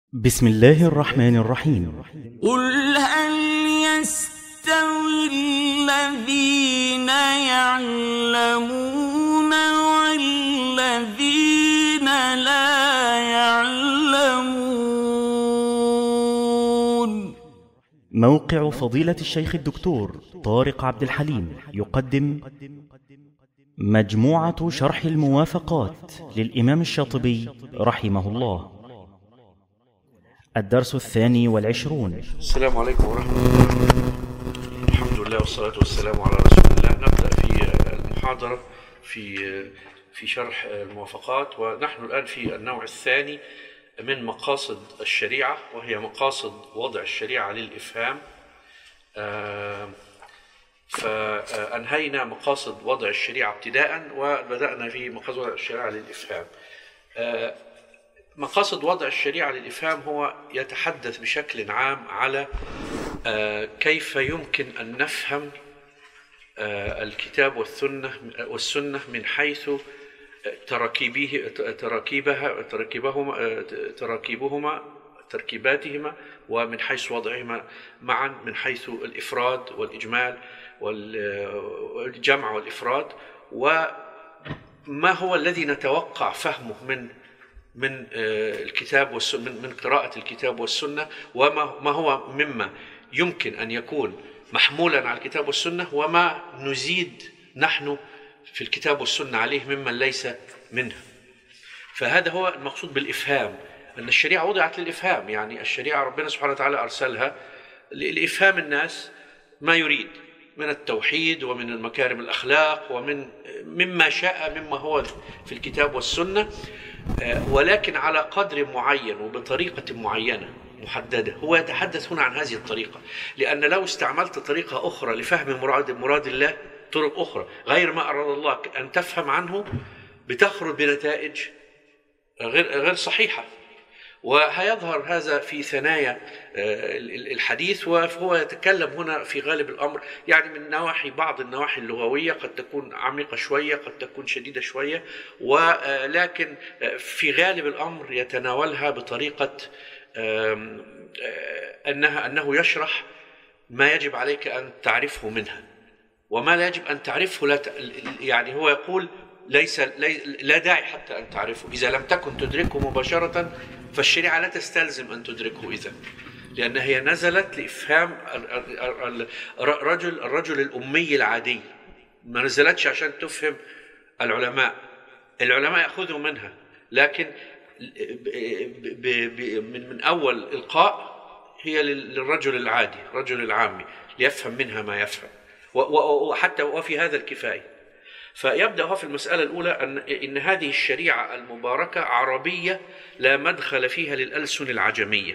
بسم الله الرحمن الرحيم. قل هل يستوي الذين يعلمون والذين لا يعلمون؟ موقع فضيلة الشيخ الدكتور طارق عبد الحليم يقدم مجموعة شرح الموافقات للإمام الشاطبي رحمه الله، الدرس 22. السلام عليكم ورحمة الله. الحمد لله والصلاة والسلام على رسول الله. نبدأ في المحاضرة في شرح الموافقات، ونحن الآن في النوع الثاني من مقاصد الشريعة، وهي مقاصد وضع الشريعة للإفهام. فأنهينا مقاصد وضع الشريعة ابتداء، وبدأنا في مقاصد وضع الشريعة للإفهام. مقاصد وضع الشريعة للإفهام هو يتحدث بشكل عام على كيف يمكن أن نفهم الكتاب والسنة من حيث تركيباتهما، ومن حيث وضعهما معا، من حيث الإفراد والإجمال والجمع والإفراد، وما هو الذي نتوقع فهمه من الكتاب والسنة، من قراءة الكتاب والسنة، وما هو مما يمكن أن يكون محمولا على الكتاب والسنة، وما نزيد نحن في الكتاب والسنة عليه ممن ليس منها. فهذا هو المقصود بالإفهام، أن الشريعة وضعت للإفهام. يعني الشريعة ربنا سبحانه وتعالى أرسلها لإفهام الناس ما يريد من التوحيد ومن المكارم الأخلاق مما شاء مما هو في الكتاب والسنة، ولكن على قدر معين وبطريقة معينة محددة. هو يتحدث هنا عن هذه الطريقة، لأن لو استعملت طريقة أخرى لفهم مراد الله، طرق أخرى غير ما أراد الله أن تفهم عنه، بتخرج بنتائج غير صحيحة. وهيظهر هذا في ثنايا الحديث، وهو يتكلم هنا في غالب الأمر يعني من بعض النواحي اللغوية، قد تكون عميقة شوية، قد تكون شديدة شوية، ولكن في غالب الأمر يتناولها بطريقة أنه يشرح ما يجب عليك أن تعرفه منها، وما لا يجب أن تعرفه يعني هو يقول لا داعي حتى أن تعرفه إذا لم تكن تدركه مباشرة، فالشريعة لا تستلزم أن تدركه إذا، لأن هي نزلت لإفهام الرجل الأمي العادي، ما نزلتش عشان تفهم العلماء يأخذوا منها، لكن من أول إلقاء هي للرجل العادي، الرجل العامي، ليفهم منها ما يفهم، وحتى وفي هذا الكفاية. فيبدأ هو في المسألة الأولى إن هذه الشريعة المباركة عربية لا مدخل فيها للألسن العجمية.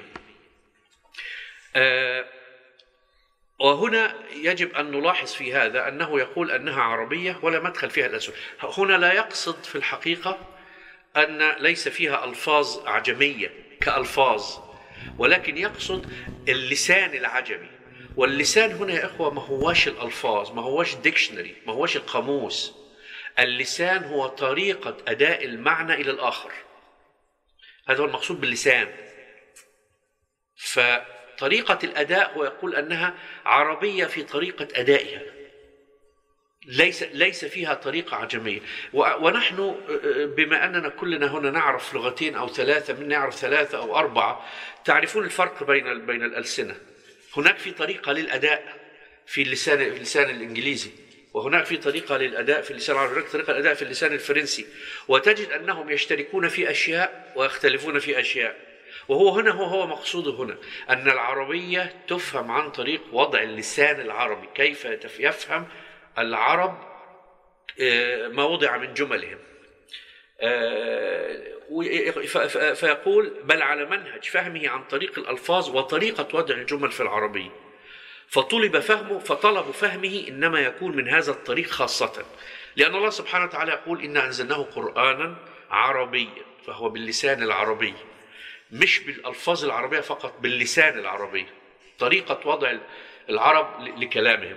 وهنا يجب أن نلاحظ في هذا أنه يقول أنها عربية ولا مدخل فيها الألسن. هنا لا يقصد في الحقيقة أن ليس فيها ألفاظ عجمية كألفاظ، ولكن يقصد اللسان العجمي. واللسان هنا يا إخوة ما هواش الألفاظ، ما هواش ديكشنري، ما هواش القاموس. اللسان هو طريقة أداء المعنى إلى الآخر، هذا هو المقصود باللسان. فطريقة الأداء هو يقول أنها عربية في طريقة أدائها، ليس فيها طريقة عجمية. ونحن بما أننا كلنا هنا نعرف لغتين أو ثلاثة، منا يعرف ثلاثة أو أربعة، تعرفون الفرق بين الألسنة. هناك في طريقة للأداء في اللسان الإنجليزي، وهناك في طريقة للأداء في اللسان العربي، هناك طريقة للأداء في اللسان الفرنسي، وتجد أنهم يشتركون في أشياء ويختلفون في أشياء. وهو هنا هو مقصوده هنا أن العربية تفهم عن طريق وضع اللسان العربي، كيف يفهم العرب ما وضع من جملهم. فيقول بل على منهج فهمه عن طريق الألفاظ وطريقة وضع الجمل في العربية، فطلب فهمه إنما يكون من هذا الطريق خاصة، لأن الله سبحانه وتعالى يقول إنا أنزلناه قرآنا عربيا، فهو باللسان العربي، مش بالألفاظ العربية فقط، باللسان العربي، طريقة وضع العرب لكلامهم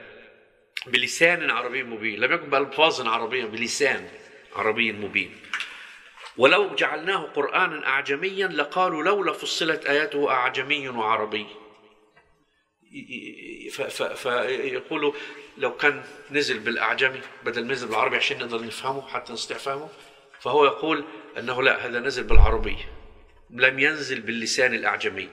بلسان عربي مبين، لم يكن بألفاظ عربية، بلسان عربي مبين. ولو جعلناه قرآنا أعجميا لقالوا لولا فصلت آياته أعجمي وعربي. فيقولوا لو كان نزل بالأعجمي بدل ما نزل بالعربي عشان نقدر نفهمه حتى نستطيع فهمه، فهو يقول أنه لا، هذا نزل بالعربي لم ينزل باللسان الأعجمي.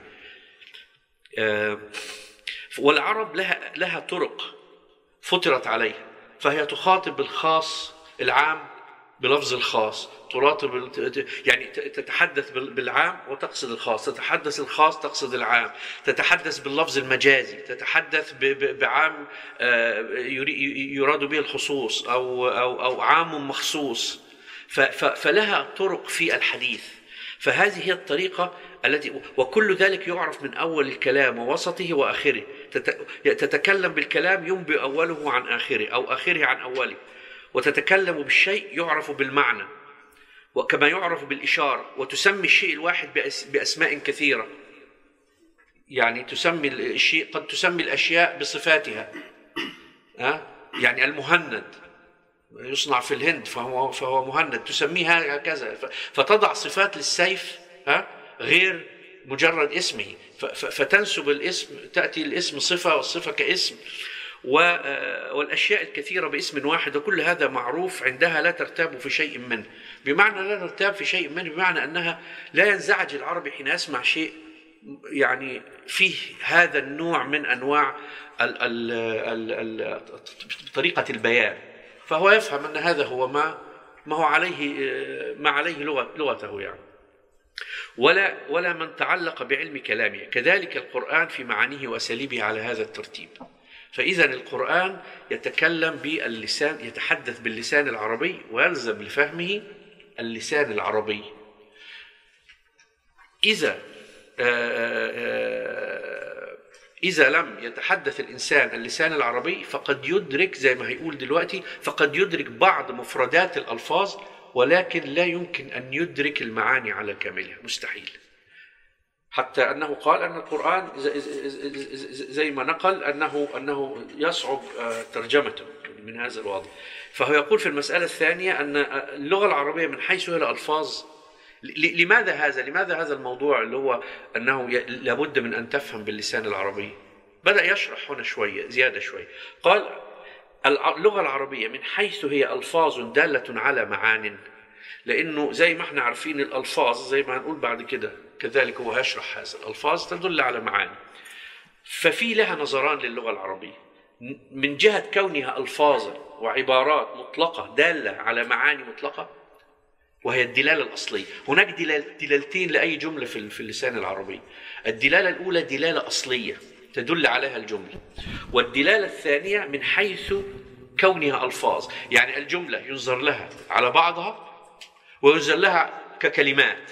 والعرب لها طرق فطرت عليها، فهي تخاطب الخاص العام بلفظ الخاص، يعني تتحدث بالعام وتقصد الخاص، تتحدث الخاص تقصد العام، تتحدث باللفظ المجازي، تتحدث بعام يراد به الخصوص أو عام مخصوص. فلها طرق في الحديث. فهذه هي الطريقة التي، وكل ذلك يعرف من أول الكلام ووسطه وآخره. تتكلم بالكلام ينبئ أوله عن آخره أو آخره عن أوله، وتتكلم بالشيء يعرف بالمعنى وكما يعرف بالإشارة، وتسمي الشيء الواحد بأسماء كثيرة. يعني تسمي الشيء، قد تسمي الأشياء بصفاتها. يعني المهند يصنع في الهند فهو مهند، تسميها هكذا. فتضع صفات للسيف غير مجرد اسمه، فتنسب الاسم، تأتي الاسم صفة والصفة كاسم، والأشياء الكثيرة باسم واحد. وكل هذا معروف عندها، لا ترتاب في شيء منه. بمعنى لا ترتاب في شيء منه بمعنى أنها لا ينزعج العربي حين يسمع شيء يعني فيه هذا النوع من أنواع طريقة البيان، فهو يفهم أن هذا هو ما هو عليه، ما عليه لغته يعني. ولا من تعلق بعلم كلامه. كذلك القرآن في معانيه وأساليبه على هذا الترتيب. فإذا القرآن يتكلم باللسان، يتحدث باللسان العربي، ويلزم لفهمه اللسان العربي. إذا لم يتحدث الإنسان اللسان العربي فقد يدرك، زي ما هيقول دلوقتي، فقد يدرك بعض مفردات الألفاظ، ولكن لا يمكن أن يدرك المعاني على كاملها، مستحيل. حتى أنه قال أن القرآن زي ما نقل أنه يصعب ترجمته من هذا الوضع. فهو يقول في المسألة الثانية أن اللغة العربية من حيث هي الألفاظ، لماذا هذا الموضوع اللي هو أنه لابد من أن تفهم باللسان العربي؟ بدأ يشرح هنا شوية زيادة شوية. قال اللغة العربية من حيث هي ألفاظ دالة على معان، لأنه زي ما احنا عارفين الألفاظ زي ما هنقول بعد كده كذلك هو هيشرح هذا، الألفاظ تدل على معاني. ففي لها نظران للغة العربية، من جهة كونها ألفاظا وعبارات مطلقة دالة على معاني مطلقة، وهي الدلالة الأصلية. هناك دلالتين لأي جملة في اللسان العربي. الدلالة الأولى دلالة أصلية تدل عليها الجملة، والدلالة الثانية من حيث كونها ألفاظ، يعني الجملة ينظر لها على بعضها وينظر لها ككلمات.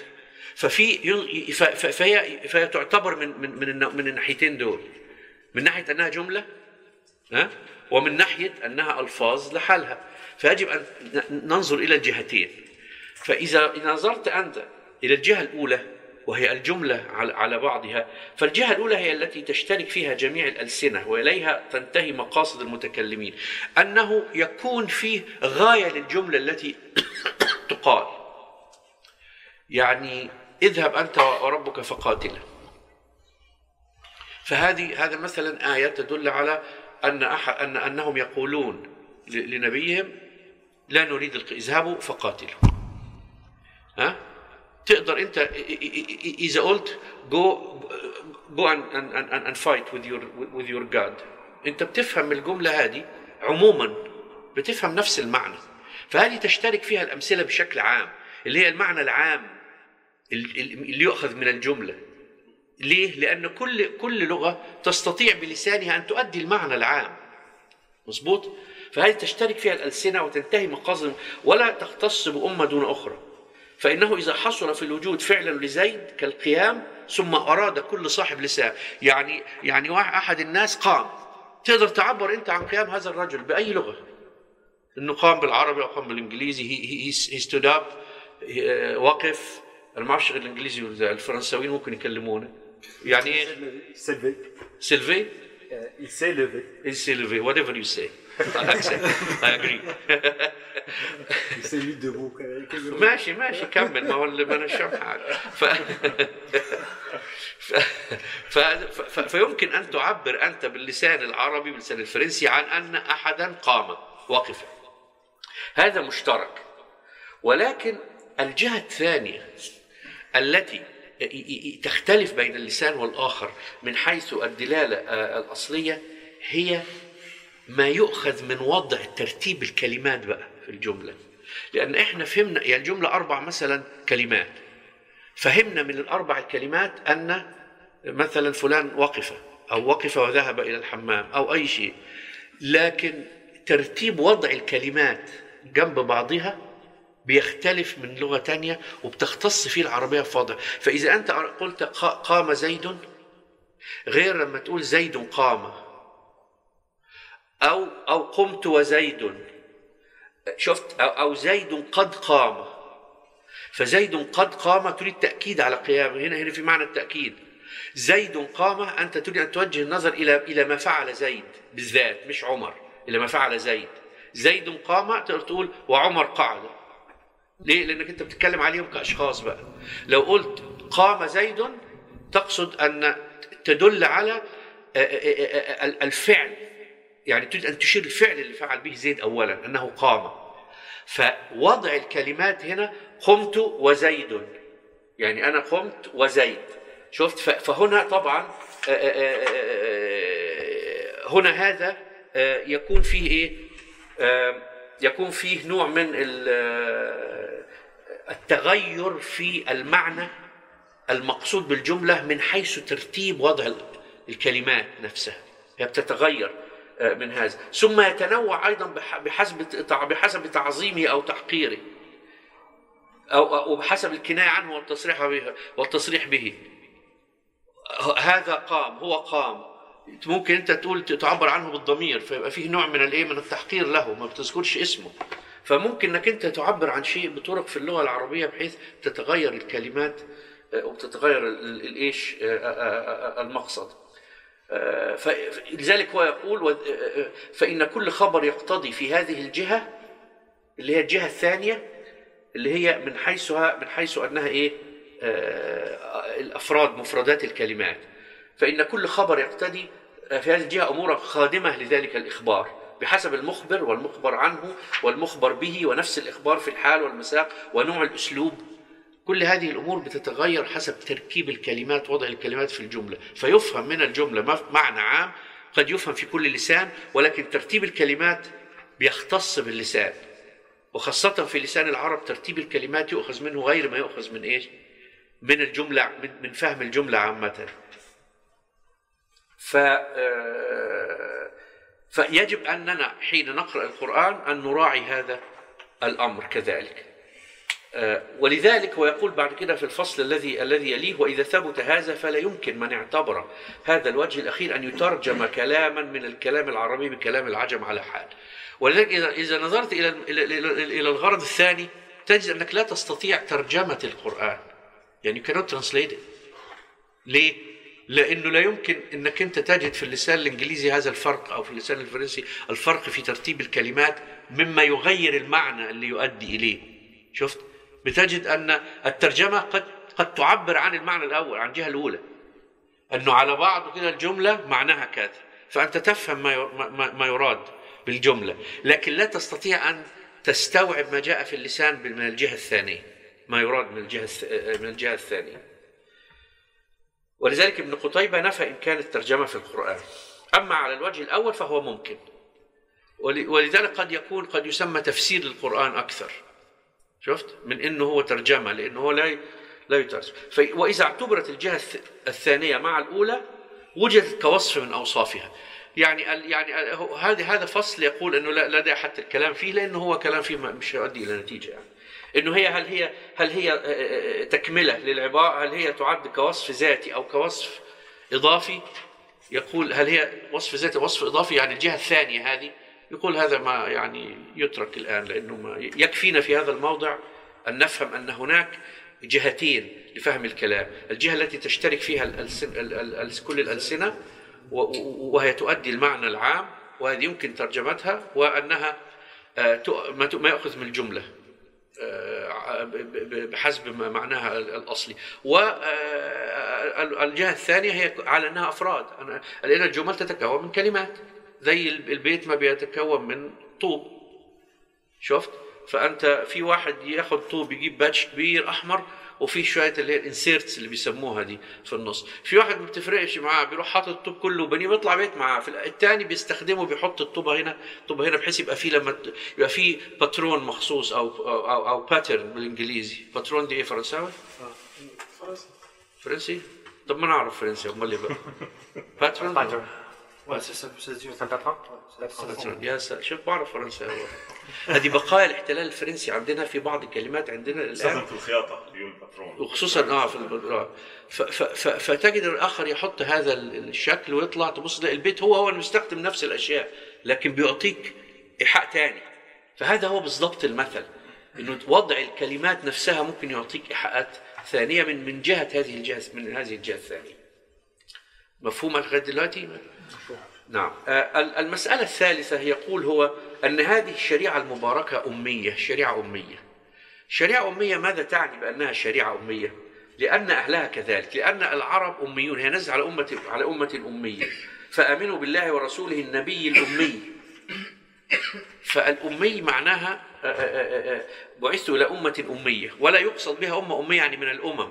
فهي تعتبر من الناحيتين دول، من ناحية أنها جملة ومن ناحية أنها ألفاظ لحالها. فيجب أن ننظر إلى الجهتين. فإذا نظرت أنت إلى الجهة الأولى وهي الجملة على بعضها، فالجهة الأولى هي التي تشترك فيها جميع الألسنة وإليها تنتهي مقاصد المتكلمين، أنه يكون فيه غاية للجملة التي تقال. يعني اذهب أنت وربك فقاتلا. هذا مثلا آية تدل على أنهم يقولون لنبيهم لا نريد اذهبوا فقاتلوا. تقدر أنت إذا قلت go and fight with your God، أنت بتفهم الجملة هذه عموما، بتفهم نفس المعنى. فهذه تشترك فيها الأمثلة بشكل عام، اللي هي المعنى العام اللي يؤخذ من الجملة. ليه؟ لأن كل لغة تستطيع بلسانها أن تؤدي المعنى العام. مظبوط؟ فهذه تشترك فيها الألسنة وتنتهي مقاصد، ولا تختص بأمة دون أخرى. فإنه إذا حصل في الوجود فعلا لزيد كالقيام، ثم أراد كل صاحب لسان، يعني أحد الناس قام، تقدر تعبر أنت عن قيام هذا الرجل بأي لغة، إنه قام بالعربي أو قام بالإنجليزي. he stood up، وقف. أنا ما أعرفش غير الإنجليزي والفرنساويين ممكن يكلمونه. يعني إيه؟ S'élever. S'élever. Il s'est levé. Il s'est levé. Whatever you say. I agree. ماشي كمل، ما هو اللي ما نشرح حاجة. فيمكن أن تعبر أنت باللسان العربي باللسان الفرنسي عن أن أحدا قام وقف، هذا مشترك. ولكن الجهة الثانية التي تختلف بين اللسان والآخر من حيث الدلالة الأصلية هي ما يؤخذ من وضع ترتيب الكلمات بقى في الجملة. لأن إحنا فهمنا يعني الجملة 4 مثلا كلمات، فهمنا من ال4 الكلمات أن مثلا فلان وقف أو وقف وذهب إلى الحمام أو أي شيء، لكن ترتيب وضع الكلمات جنب بعضها بيختلف من لغة تانية وبتختص فيه العربية في وضع. فإذا أنت قلت قام زيد غير لما تقول زيد قام، أو قمت وزيد، شفت، أو زيد قد قام. فزيد قد قام تريد تأكيد على قيامه، هنا في معنى التأكيد. زيد قام أنت تريد أن توجه النظر إلى ما فعل زيد بالذات، مش عمر، إلى ما فعل زيد. زيد قام تقدر تقول وعمر قعد. ليه؟ لأنك أنت بتتكلم عليهم كأشخاص بقى. لو قلت قام زيد تقصد أن تدل على الفعل، يعني تريد أن تشير الفعل اللي فعل به زيد أولا أنه قام. فوضع الكلمات هنا قمت وزيد، يعني أنا قمت وزيد، شفت. فهنا طبعا هنا هذا يكون فيه إيه؟ يكون فيه نوع من التغير في المعنى المقصود بالجملة من حيث ترتيب وضع الكلمات نفسها، هي بتتغير من هذا. ثم يتنوع أيضا بحسب تعظيمه أو تحقيره، أو بحسب الكناية عنه والتصريح به. هذا قام، هو قام، ممكن أنت تقول تعبر عنه بالضمير فيبقى فيه نوع من من التحقير له، ما بتذكرش اسمه. فممكن أنك أنت تعبر عن شيء بطرق في اللغة العربية بحيث تتغير الكلمات وتتغير المقصد. فلذلك هو يقول فإن كل خبر يقتضي في هذه الجهة اللي هي الجهة الثانية اللي هي من حيث أنها الأفراد مفردات الكلمات، فإن كل خبر يقتضي في هذه الجهة أمورا خادمة لذلك الإخبار بحسب المخبر والمخبر عنه والمخبر به ونفس الإخبار في الحال والمساق ونوع الأسلوب. كل هذه الأمور بتتغير حسب تركيب الكلمات، وضع الكلمات في الجملة، فيفهم من الجملة معنى عام قد يفهم في كل لسان، ولكن ترتيب الكلمات بيختص باللسان، وخاصة في لسان العرب ترتيب الكلمات يؤخذ منه غير ما يؤخذ من من الجملة، من فهم الجملة عامة. فيجب أننا حين نقرأ القرآن أن نراعي هذا الأمر كذلك. ولذلك هو يقول بعد كده في الفصل الذي يليه: وإذا ثبت هذا فلا يمكن من اعتبر هذا الوجه الأخير أن يترجم كلاما من الكلام العربي بكلام العجم على حال. ولذلك إذا نظرت إلى الغرض الثاني تجد أنك لا تستطيع ترجمة القرآن، يعني you cannot translate it. ليه؟ لأنه لا يمكن أنك أنت تجد في اللسان الإنجليزي هذا الفرق، أو في اللسان الفرنسي الفرق في ترتيب الكلمات مما يغير المعنى اللي يؤدي إليه. شفت؟ بتجد أن الترجمة قد تعبر عن المعنى الأول، عن الجهة الأولى، أنه على بعض كده الجملة معناها كذا، فأنت تفهم ما يراد بالجملة، لكن لا تستطيع أن تستوعب ما جاء في اللسان من الجهة الثانية، ما يراد من الجهة الثانية. ولذلك ابن قتيبة نفى إمكان الترجمة في القرآن. أما على الوجه الأول فهو ممكن، ولذلك قد يسمى تفسير للقرآن أكثر، شفت، من إنه هو ترجمة، لأنه هو لا يترجم. وإذا اعتبرت الجهة الثانية مع الأولى وجدت كوصف من أوصافها. يعني هذا فصل يقول إنه لا داعي حتى الكلام فيه، لأنه هو كلام فيه مش يؤدي إلى نتيجة. يعني إنه هل هي تكملة للعبارة، هل هي تعد كوصف ذاتي أو كوصف إضافي؟ يقول هل هي وصف ذاتي أو وصف إضافي، يعني الجهة الثانية هذه. يقول هذا ما يعني يترك الآن، لأنه ما يكفينا في هذا الموضع أن نفهم أن هناك جهتين لفهم الكلام: الجهة التي تشترك فيها كل الألسنة وهي تؤدي المعنى العام، وهذه يمكن ترجمتها وأنها ما يأخذ من الجملة بحسب معناها الأصلي. والجهة الثانية هي على أنها أفراد، لأن الجمل تتكون من كلمات، زي البيت ما بيتكون من طوب. شفت؟ فأنت في واحد ياخذ طوب يجيب باتش كبير أحمر وفي شوية اللي هي الانسيرتس اللي بيسموها دي في النص، في واحد ما بتفرقش معاه بيروح حاطط الطوب كله وبنيه بيطلع بيت معاه، في الثاني بيستخدمه بيحط الطوبة هنا طوبة هنا بحيث يبقى فيه لما يبقى فيه باترون مخصوص أو باترن بالإنجليزي. باترون دي إيه فرنساوي؟ فرنسي؟ طب ما نعرف فرنسي أمال اللي بقى باترون. يا شوف بعرف فرنساوي. هذه بقايا الاحتلال الفرنسي عندنا في بعض الكلمات عندنا الآن في الخياطة الباترون، وخصوصا في الباترون. فتجد الآخر يحط هذا الشكل ويطلع تبص تلاقي البيت هو المستخدم نفس الأشياء لكن بيعطيك إيحاء ثاني. فهذا هو بالضبط المثل، إنه وضع الكلمات نفسها ممكن يعطيك إيحاءات ثانية من جهة هذه الجهة من هذه الجهة الثانية. مفهوم لغاية دلوقتي؟ نعم. المسألة الثالثة يقول هو أن هذه الشريعة المباركة أمية، شريعة أمية. شريعة أمية ماذا تعني بأنها شريعة أمية؟ لأن أهلها كذلك، لأن العرب أميون، هي نزل على أمة أمية، فآمنوا بالله ورسوله النبي الأمي. فالأمي معناها بعثت إلى أمة أمية، ولا يقصد بها أمة أمية يعني من الأمم،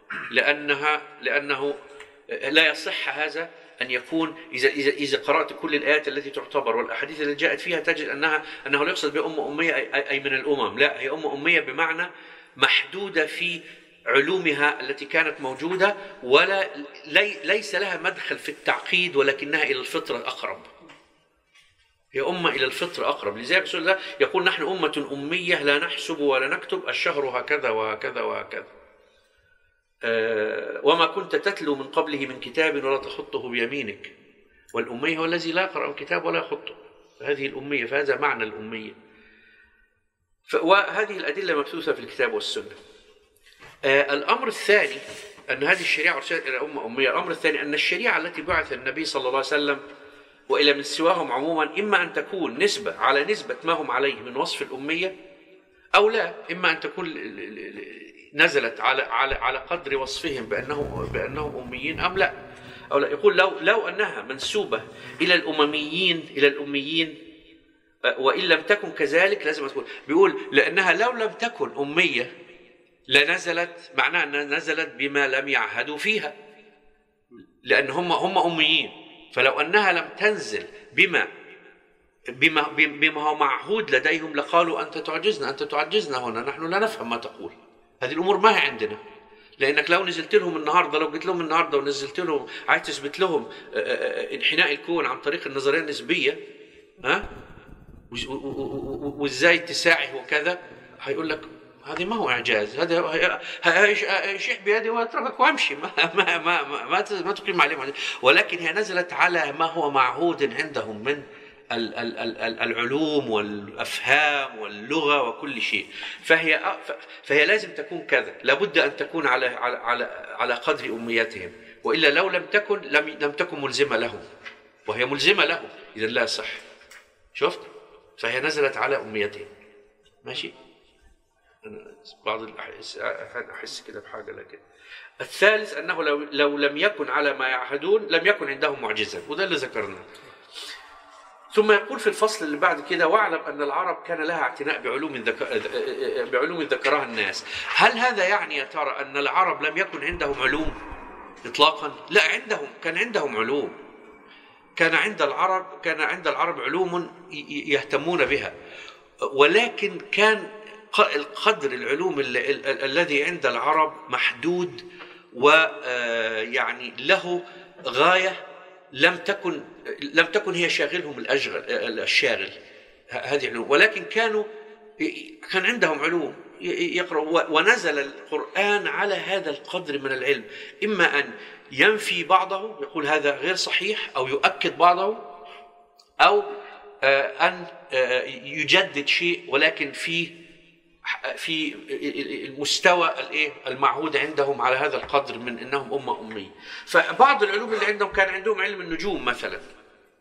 لأنه لا يصح هذا أن يكون إذا قرأت كل الآيات التي تعتبر والأحاديث التي جاءت فيها تجد أنه لا يقصد بأمة أمية أي من الأمم، لا، هي أمة أمية بمعنى محدودة في علومها التي كانت موجودة، ولا ليس لها مدخل في التعقيد، ولكنها إلى الفطرة أقرب. هي أمة إلى الفطرة أقرب. لذلك رسول الله يقول نحن أمة أمية لا نحسب ولا نكتب، الشهر هكذا وهكذا وهكذا، وما كنت تتلو من قبله من كتاب ولا تخطه بيمينك، والأمي هو الذي لا يقرأ الكتاب ولا يخطه، هذه الأمية، فهذا معنى الأمية. وهذه الأدلة مبثوثة في الكتاب والسنة. الأمر الثاني أن هذه الشريعة أرسلت إلى أمة أمية. الأمر الثاني أن الشريعة التي بعث النبي صلى الله عليه وسلم وإلى من سواهم عموما إما أن تكون نسبة على نسبة ما هم عليه من وصف الأمية أو لا، إما أن تكون نزلت على قدر وصفهم بأنهم أميين أم لا، أو لا. يقول لو أنها منسوبة إلى الأميين وإن لم تكن كذلك لازم تكون، بيقول لأنها لو لم تكن أمية لنزلت، معناها أنها نزلت بما لم يعهدوا فيها، لأن هم أميين. فلو أنها لم تنزل بما هو معهود لديهم لقالوا أنت تعجزنا هنا، نحن لا نفهم ما تقول. هذه الأمور ما هي عندنا، لأنك لو نزلت لهم النهاردة، لو قلت لهم النهاردة ونزلت لهم عايز تثبت لهم انحناء الكون عن طريق النظرية النسبية، وإزاي اتساعه وكذا، هيقول لك هذه ما هو إعجاز، هذا شيح بيدي وأتركك وأمشي، ما تقيم عليهم. ولكن هي نزلت على ما هو معهود عندهم من العلوم والأفهام واللغة وكل شيء، فهي لازم تكون كذا، لابد أن تكون على قدر أميتهم، وإلا لو لم تكن ملزمة لهم، وهي ملزمة لهم إذا لا صح. شفت؟ فهي نزلت على أميتهم. ماشي؟ أنا بعض أحس كده بحاجة. لكن الثالث أنه لو لم يكن على ما يعهدون لم يكن عندهم معجزة، وده اللي ذكرناه. ثم يقول في الفصل اللي بعد كده واعلم أن العرب كان لها اعتناء بعلوم ذكرها الناس. هل هذا يعني يا ترى أن العرب لم يكن عندهم علوم إطلاقا؟ لا، كان عندهم علوم، كان عند العرب علوم يهتمون بها، ولكن كان القدر العلوم الذي عند العرب محدود، ويعني له غاية لم تكن هي شاغلهم الشاغل هذه علوم، ولكن كان عندهم علوم يقرأ، ونزل القرآن على هذا القدر من العلم، إما أن ينفي بعضه يقول هذا غير صحيح، أو يؤكد بعضه، أو أن يجدد شيء ولكن في المستوى المعهود عندهم على هذا القدر من انهم امه اميه. فبعض العلوم اللي عندهم كان عندهم علم النجوم مثلا،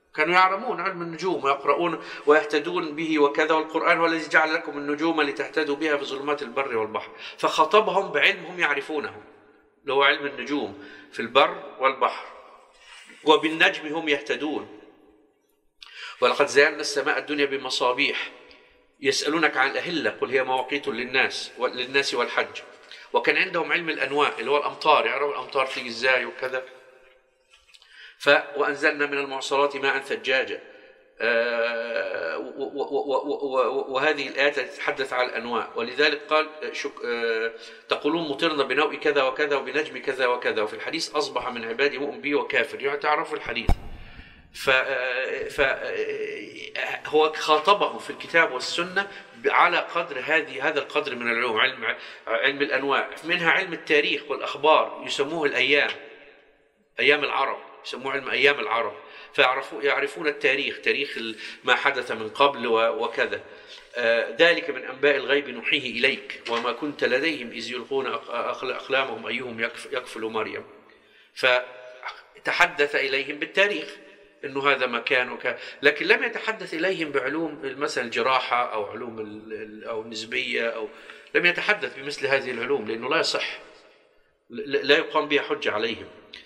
كانوا يعلمون علم النجوم ويقرؤون ويهتدون به وكذا، والقرآن هو الذي جعل لكم النجوم لتهتدوا بها في ظلمات البر والبحر. فخاطبهم بعلم هم يعرفونه، اللي هو علم النجوم في البر والبحر، وبالنجم هم يهتدون. ولقد زينا السماء الدنيا بمصابيح. يسألونك عن الأهلة قل هي مواقيت للناس والحج. وكان عندهم علم الأنواء اللي هو الأمطار، يعرفوا الأمطار تيجي إزاي وكذا. وأنزلنا من المعصرات ماء ثجاجا. وهذه الآيات تتحدث عن الأنواع. ولذلك قال تقولون مطرنا بنوء كذا وكذا وبنجم كذا وكذا، وفي الحديث أصبح من عبادي مؤمن بي وكافر. يعني تعرفوا الحديث. فهو خاطبهم في الكتاب والسنة على قدر هذا القدر من العلوم. علم الأنواع، منها علم التاريخ والأخبار، يسموه الأيام، أيام العرب، يسموه علم أيام العرب. فيعرفون التاريخ، تاريخ ما حدث من قبل وكذا. ذلك من أنباء الغيب نوحيه إليك وما كنت لديهم إذ يلقون أقلامهم أيهم يكفل مريم. فتحدث إليهم بالتاريخ إنه هذا مكان لكن لم يتحدث إليهم بعلوم مثلا الجراحة أو علوم أو النسبية، أو لم يتحدث بمثل هذه العلوم لأنه لا يصح، لا يقام بها حجة عليهم.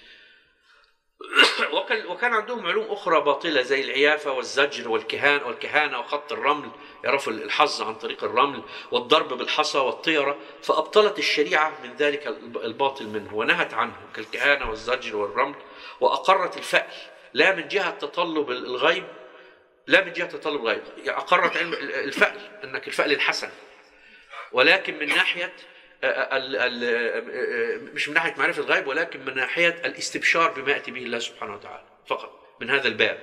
وكان عندهم علوم أخرى باطلة زي العيافة والزجر والكهانة وخط الرمل، يعرفوا الحظ عن طريق الرمل، والضرب بالحصى والطيرة. فأبطلت الشريعة من ذلك الباطل منه ونهت عنه كالكهانة والزجر والرمل، وأقرت الفأل لا من جهة تطلب الغيب، يعني أقرت علم الفأل أنك الفأل الحسن، ولكن من ناحية مش من ناحية معرفة الغيب، ولكن من ناحية الاستبشار بما يأتي به الله سبحانه وتعالى فقط، من هذا الباب.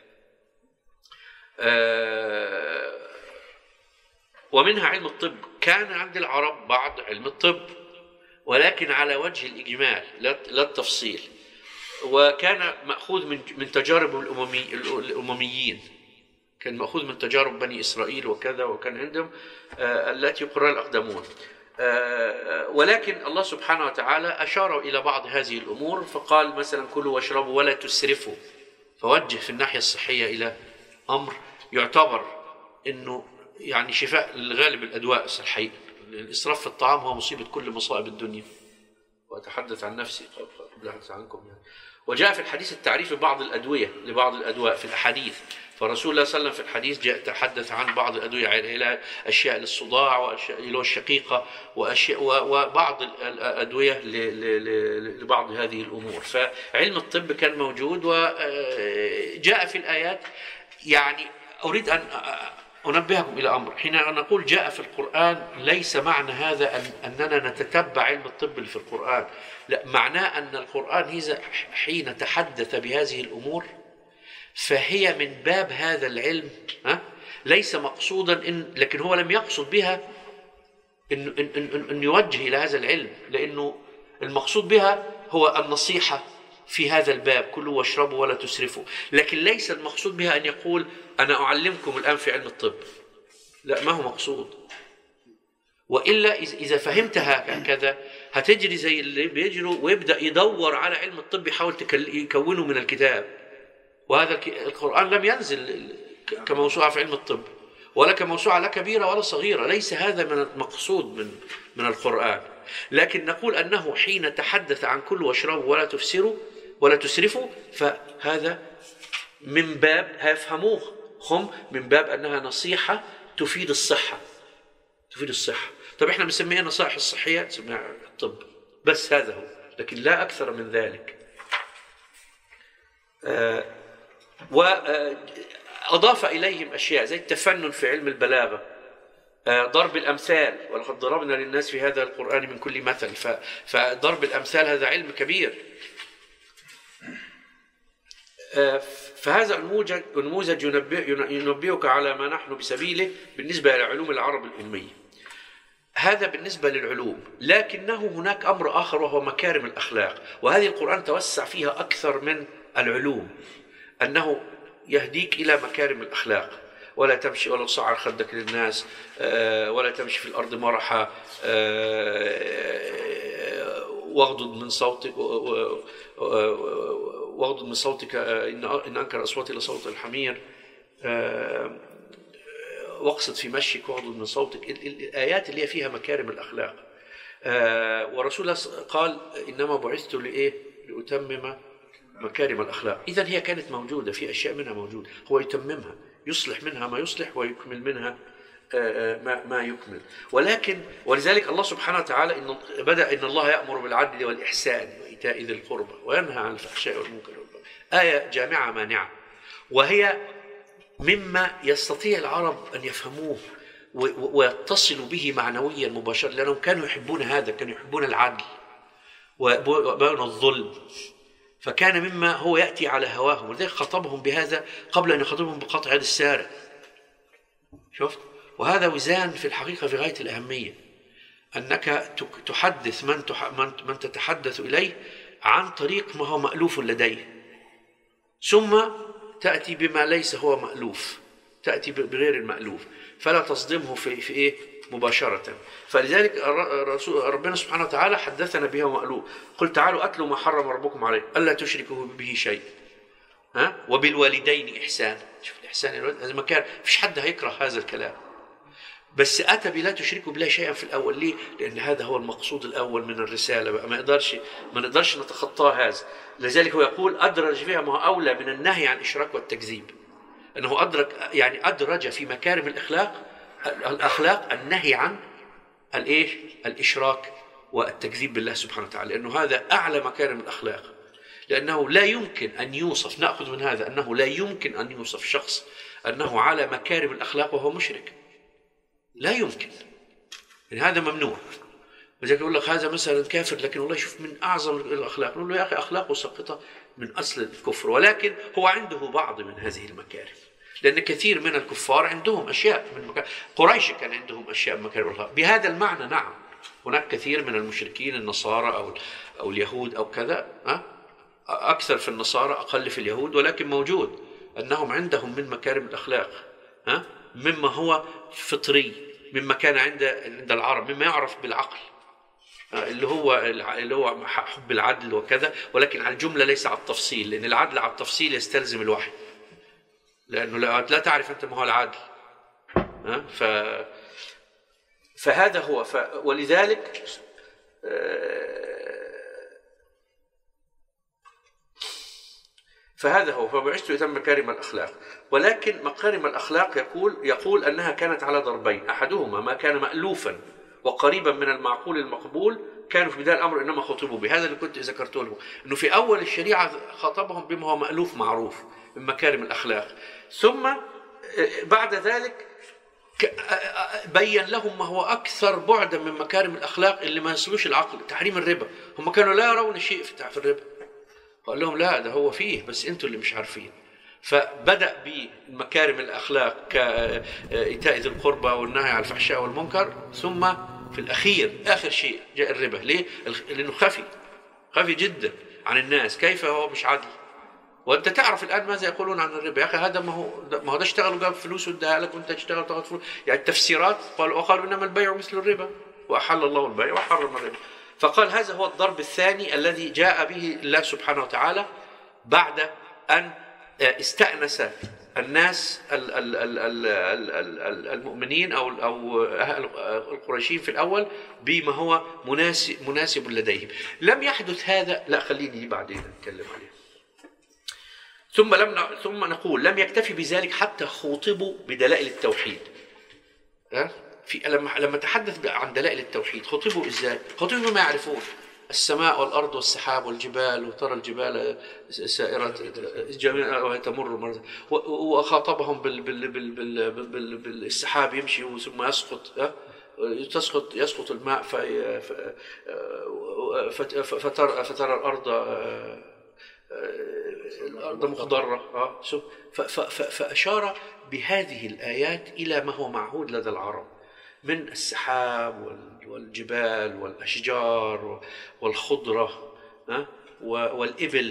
ومنها علم الطب. كان عند العرب بعض علم الطب، ولكن على وجه الإجمال لا التفصيل، وكان مأخوذ من تجارب الأمميين، كان مأخوذ من تجارب بني إسرائيل وكذا، وكان عندهم التي يقرأها الأقدمون. ولكن الله سبحانه وتعالى أشار إلى بعض هذه الأمور، فقال مثلا كلوا واشربوا ولا تسرفوا، فوجه في الناحية الصحية إلى أمر يعتبر أنه يعني شفاء لغالب الأدواء الصحية. الإسراف في الطعام هو مصيبة كل مصائب الدنيا، وأتحدث عن نفسي قبل أحدث عنكم يعني. وجاء في الحديث التعريف ببعض الأدوية لبعض الأدواء في الأحاديث، فرسول الله صلى الله عليه وسلم في الحديث جاء تحدث عن بعض الأدوية إلى أشياء للصداع وأشياء اللي هو الشقيقة وبعض الأدوية لبعض هذه الأمور. فعلم الطب كان موجود وجاء في الآيات. يعني أريد أن أنبهكم إلى أمر، حين نقول جاء في القرآن ليس معنى هذا أننا نتتبع علم الطب اللي في القرآن، لا، معناه أن القرآن حين تحدث بهذه الأمور فهي من باب هذا العلم، ليس مقصودا لكن هو لم يقصد بها إن يوجه إلى هذا العلم، لأنه المقصود بها هو النصيحة في هذا الباب، كلوا واشربوا ولا تسرفوا. لكن ليس المقصود بها أن يقول أنا أعلمكم الآن في علم الطب، لا، ما هو مقصود. وإلا إذا فهمتها كذا هتجري زي اللي بيجروا ويبدأ يدور على علم الطب يحاول يكونه من الكتاب. وهذا القرآن لم ينزل كموسوعة في علم الطب، ولا كموسوعة لا كبيرة ولا صغيرة، ليس هذا من المقصود من القرآن. لكن نقول أنه حين تحدث عن كل واشربوا ولا تسرفوا فهذا من باب هيفهموه هم من باب أنها نصيحة تفيد الصحة. طب إحنا بنسميها نصائح الصحية، نسميها الطب، بس هذا هو، لكن لا أكثر من ذلك. وأضاف إليهم أشياء زي التفنن في علم البلاغة، ضرب الأمثال، ولقد ضربنا للناس في هذا القرآن من كل مثل. فضرب الأمثال هذا علم كبير. فهذا نموذج ينبهك على ما نحن بسبيله بالنسبة إلى علوم العرب الأمية. هذا بالنسبة للعلوم. لكنه هناك أمر آخر وهو مكارم الأخلاق، وهذه القرآن توسع فيها أكثر من العلوم، أنه يهديك إلى مكارم الأخلاق. ولا تمشي ولا تصعر خدك للناس، ولا تمشي في الأرض مرحا، واغضض واغضض من صوتك إن أنكر أصواتي لصوت الحمير، واقصد في مشيك واغضض من صوتك. الآيات اللي هي فيها مكارم الأخلاق. ورسول الله قال إنما بعثت لأتمم مكارم الأخلاق. إذن هي كانت موجودة، في أشياء منها موجودة، هو يتممها، يصلح منها ما يصلح ويكمل منها ما يكمل. ولذلك الله سبحانه وتعالى بدأ إن الله يأمر بالعدل والإحسان وإيتاء ذي القربى وينهى عن الفحشاء والمنكر والبغي. آية جامعة مانعة، وهي مما يستطيع العرب أن يفهموه ويتصلوا به معنويا مباشرة، لأنهم كانوا يحبون هذا، كانوا يحبون العدل وبين الظلم، فكان مما هو يأتي على هواهم، ولذلك خطبهم بهذا قبل أن يخطبهم بقطع يد السارق. شفت؟ وهذا وزان في الحقيقة في غاية الأهمية، أنك تحدث من تتحدث إليه عن طريق ما هو مألوف لديه، ثم تأتي بما ليس هو مألوف، تأتي بغير المألوف، فلا تصدمه في مباشرة. فلذلك ربنا سبحانه وتعالى حدثنا بها مألوف. قل تعالوا أتلوا ما حرم ربكم عليه ألا تشركوا به شيء، وبالوالدين إحسان. شوف الإحسان، هذا مكان فيش حد هيكره هذا الكلام، بس أتى بلا تشركوا بالله شيئا في الأول. ليه؟ لأن هذا هو المقصود الأول من الرسالة بقى، ما نقدرش نتخطاه هذا. لذلك هو يقول أدرج فيها ما هو أولى من النهي عن الإشراك والتكذيب، أنه أدرج في مكارم الأخلاق النهي عن الإشراك والتكذيب بالله سبحانه وتعالى، لأنه هذا أعلى مكارم الأخلاق. لأنه لا يمكن أن يوصف، نأخذ من هذا أنه لا يمكن أن يوصف شخص أنه على مكارم الأخلاق وهو مشرك، لا يمكن، يعني هذا ممنوع. وذلك يقول لك هذا مثلا كافر، لكن والله شوف من أعظم الأخلاق، نقول له يا أخي أخلاقه ساقطة من أصل الكفر، ولكن هو عنده بعض من هذه المكارم، لأن كثير من الكفار عندهم أشياء من مكارم. قريش كان عندهم أشياء من مكارم الأخلاق بهذا المعنى. نعم، هناك كثير من المشركين النصارى أو اليهود أو كذا، أكثر في النصارى أقل في اليهود، ولكن موجود أنهم عندهم من مكارم الأخلاق مما هو فطري، مما كان عند العرب، مما يعرف بالعقل، اللي هو حب العدل وكذا، ولكن على الجملة ليس على التفصيل، لأن العدل على التفصيل يستلزم الوحي، لأنه لا تعرف أنت ما هو العدل. فهذا هو. ولذلك فهذا هو. فبعثت لأتم مكارم الأخلاق. ولكن مكارم الأخلاق يقول أنها كانت على ضربين، أحدهما ما كان مألوفا وقريبا من المعقول المقبول، كانوا في بداية الأمر إنما خطبوا به. هذا اللي كنت ذكرته لهم، إنه في أول الشريعة خاطبهم بما هو مألوف معروف من مكارم الأخلاق، ثم بعد ذلك بين لهم ما هو أكثر بعدا من مكارم الأخلاق اللي ما يصلوش العقل، تحريم الربا. هم كانوا لا يرون شيء في الربا، قال لهم لا، ده هو فيه بس أنتوا اللي مش عارفين. فبدأ بمكارم الأخلاق كإيتاء ذي القربى والنهي عن الفحشاء والمنكر، ثم في الأخير آخر شيء جاء الربا. ليه؟ لأنه خفي جدا عن الناس. كيف هو مش عدل؟ وأنت تعرف الآن ماذا يقولون عن الربا. يا أخي هذا ما هو ده اشتغل وجاب فلوس واداها لك وأنت تشتغل تاخذ فلوس. يعني التفسيرات قالوا إنما البيع مثل الربا وأحل الله البيع وحرم الربا. فقال هذا هو الضرب الثاني الذي جاء به الله سبحانه وتعالى بعد أن استأنس الناس المؤمنين أو القريشين في الأول بما هو مناسب لديهم. لم يحدث هذا، لا خليني بعدين نتكلم عليه. ثم نقول لم يكتفي بذلك حتى خوطبوا بدلائل التوحيد. لما تحدث عن دلائل التوحيد خطبوا ازاي؟ خطبوا بما يعرفون: السماء والارض والسحاب والجبال، وترى الجبال سائرة وهي تمر، وخاطبهم بالسحاب يمشي ثم يسقط الماء فترى الأرض مخضرة. فأشار بهذه الآيات إلى ما هو معهود لدى العرب من السحاب والجبال والأشجار والخضرة والإبل.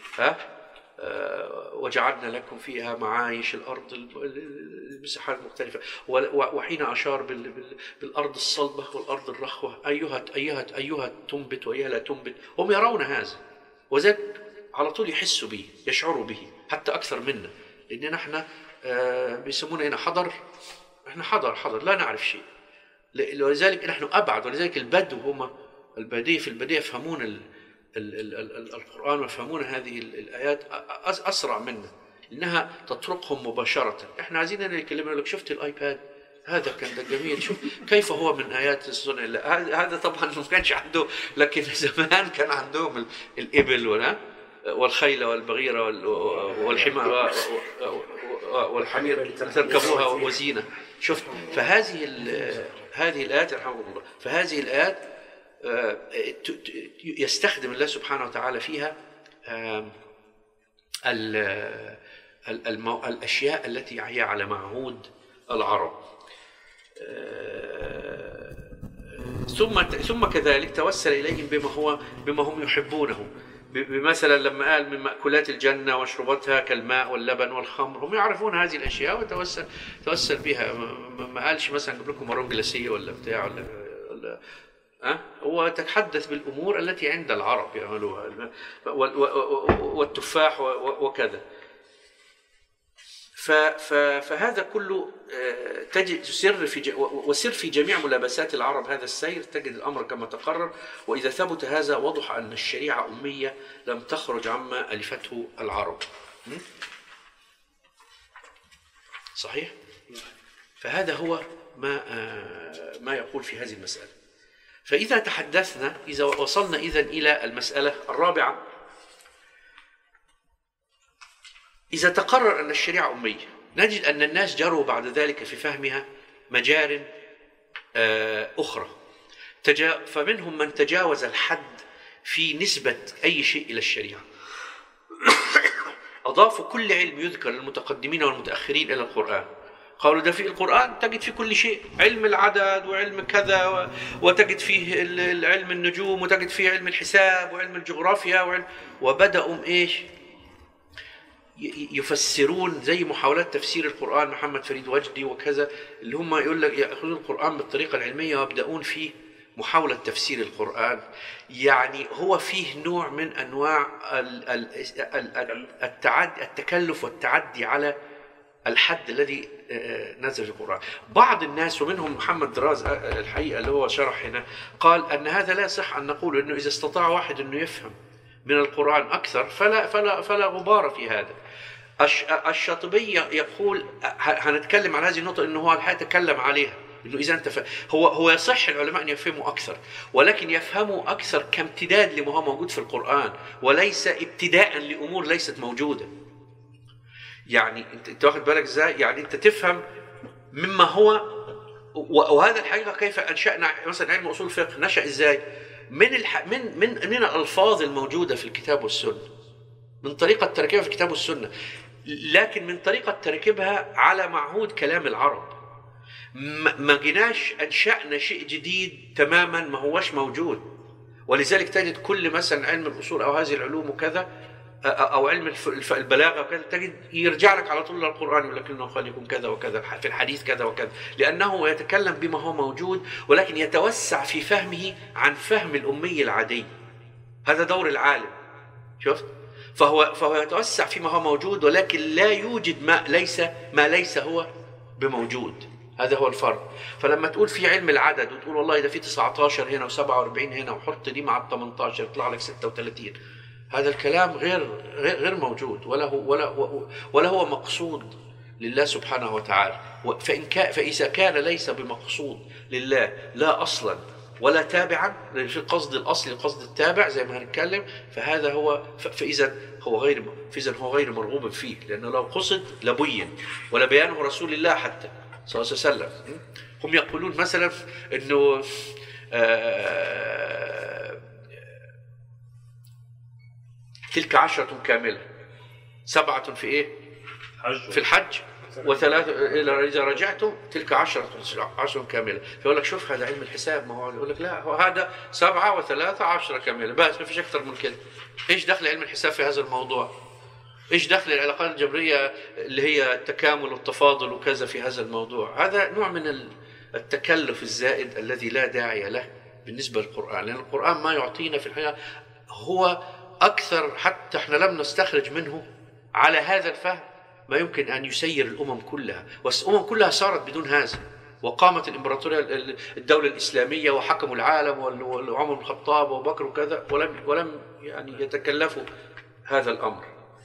وجعلنا لكم فيها معايش الأرض المساحات المختلفة. وحين أشار بالأرض الصلبة والأرض الرخوة، أيها تنبت وأيها لا تنبت. هم يرون هذا، وذلك على طول يحسوا به، يشعروا به حتى أكثر منا، لأننا احنا بيسمونا هنا حضر، احنا حضر لا نعرف شيء، ولذلك نحن أبعد. ولذلك البدو هم البادية، في البادية يفهمون القرآن ويفهمون هذه الآيات أسرع منا، إنها تطرقهم مباشرة. احنا عايزين أن يكلمنا لك شفت الآيباد هذا كان ده جميل، شوف كيف هو من آيات الصنع الله. هذا طبعا ما كانش عنده، لكن زمان كان عندهم الإبل والخيل والبغيرة والحمار والحمير تركبوها وزينة. شفت، فهذه الآيات رحمه الله، فهذه الآيات يستخدم الله سبحانه وتعالى فيها الأشياء التي هي على معهود العرب. ثم كذلك توسل إليهم بما هم يحبونه. مثلا لما قال من مأكولات الجنة ومشروباتها كالماء واللبن والخمر، هم يعرفون هذه الأشياء وتوسل بها. ما قالش مثلا جيب لكم مارون جلاسيه ولا بتاع ولا هو تتحدث بالأمور التي عند العرب يعملوها، والتفاح وكذا. فهذا كله تجد وسر في جميع ملابسات العرب هذا السير، تجد الأمر كما تقرر. وإذا ثبت هذا وضح أن الشريعة أمية لم تخرج عما ألفته العرب. صحيح؟ فهذا هو ما يقول في هذه المسألة. فإذا تحدثنا، إذا وصلنا إلى المسألة الرابعة، إذا تقرر أن الشريعة أمية، نجد أن الناس جروا بعد ذلك في فهمها مجار أخرى. فمنهم من تجاوز الحد في نسبة أي شيء إلى الشريعة، أضافوا كل علم يذكر للمتقدمين والمتأخرين إلى القرآن. قالوا ده في القرآن تجد في كل شيء، علم العدد وعلم كذا، وتجد فيه علم النجوم، وتجد فيه علم الحساب وعلم الجغرافيا وبدأوا إيش يفسرون، زي محاولات تفسير القرآن محمد فريد وجدي وكذا، اللي هم يقول لك يأخذون القرآن بالطريقة العلمية ويبدأون فيه محاولة تفسير القرآن. يعني هو فيه نوع من أنواع التكلف والتعدي على الحد الذي نزل في القرآن. بعض الناس ومنهم محمد دراز الحقيقة اللي هو شرح هنا، قال أن هذا لا يصح أن نقول أنه إذا استطاع واحد أنه يفهم من القرآن أكثر فلا غبار في هذا. الشاطبي يقول، هنتكلم عن هذه النقطة، أنه هو الحقيقة تكلم عليها، أنه إذا أنت هو يصح العلماء أن يفهموا أكثر، ولكن يفهموا أكثر كامتداد لما هو موجود في القرآن، وليس ابتداء لأمور ليست موجودة. يعني أنت واخد بالك إزاي؟ يعني أنت تفهم مما هو، وهذا الحقيقة كيف أنشأنا مثلا علم أصول الفقه نشأ إزاي؟ من الألفاظ الموجودة في الكتاب والسنة، من طريقة تركيبها في الكتاب والسنة، لكن من طريقة تركيبها على معهود كلام العرب. ما جيناش أنشأنا شيء جديد تماما ما هوش موجود. ولذلك تجد كل مثلا علم الأصول أو هذه العلوم وكذا، أو علم البلاغة وكذا، تجد يرجع لك على طول للقرآن يقول لك إنه قال يكون كذا وكذا في الحديث كذا وكذا، لأنه يتكلم بما هو موجود، ولكن يتوسع في فهمه عن فهم الأمي العادي. هذا دور العالم، شفت؟ فهو يتوسع فيما هو موجود، ولكن لا يوجد ما ليس هو بموجود. هذا هو الفرق. فلما تقول في علم العدد وتقول والله ده في 19 هنا و47 هنا وحط دي مع ال18 يطلع لك 36، هذا الكلام غير موجود، ولا هو مقصود لله سبحانه وتعالى. فإذا كان ليس بمقصود لله لا أصلا ولا تابعا، في قصد الأصل قصد التابع زي ما هنتكلم، فهذا هو فإذا هو غير مرغوب فيه، لأنه لو قصد لبين، ولا بيانه رسول الله حتى صلى الله عليه وسلم. هم يقولون مثلا إنه تلك 10 كاملة، 7 في إيه؟ في الحج، و3 إذا رجعتم تلك 10 كاملة. فيقول لك شوف هذا علم الحساب، ما هو يقول لك لا، هو هذا 7 و3 10 كاملة بس، ما فيش أكثر من كده. إيش دخل علم الحساب في هذا الموضوع؟ إيش دخل العلاقات الجبرية اللي هي التكامل والتفاضل وكذا في هذا الموضوع؟ هذا نوع من التكلف الزائد الذي لا داعي له بالنسبة للقرآن، لأن القرآن ما يعطينا في الحقيقة هو أكثر، حتى احنا لم نستخرج منه على هذا الفهم ما يمكن أن يسير الأمم كلها، والأمم كلها صارت بدون هذا، وقامت الإمبراطورية الدولة الإسلامية وحكموا العالم، وعمر بن الخطاب وبكر وكذا، ولم يعني يتكلفوا هذا الأمر.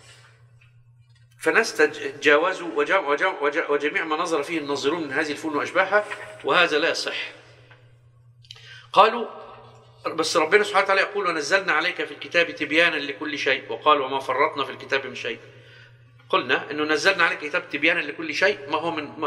فناس تجاوزوا وجميع ما نظر فيه الناظرون من هذه الفنون وأشباهها، وهذا لا يصح. قالوا بس ربنا سبحانه وتعالى يقول ونزلنا عليك في الكتاب تبيانا لكل شيء، وقال وما فرطنا في الكتاب من شيء. قلنا انه نزلنا عليك كتاب تبيانا لكل شيء، ما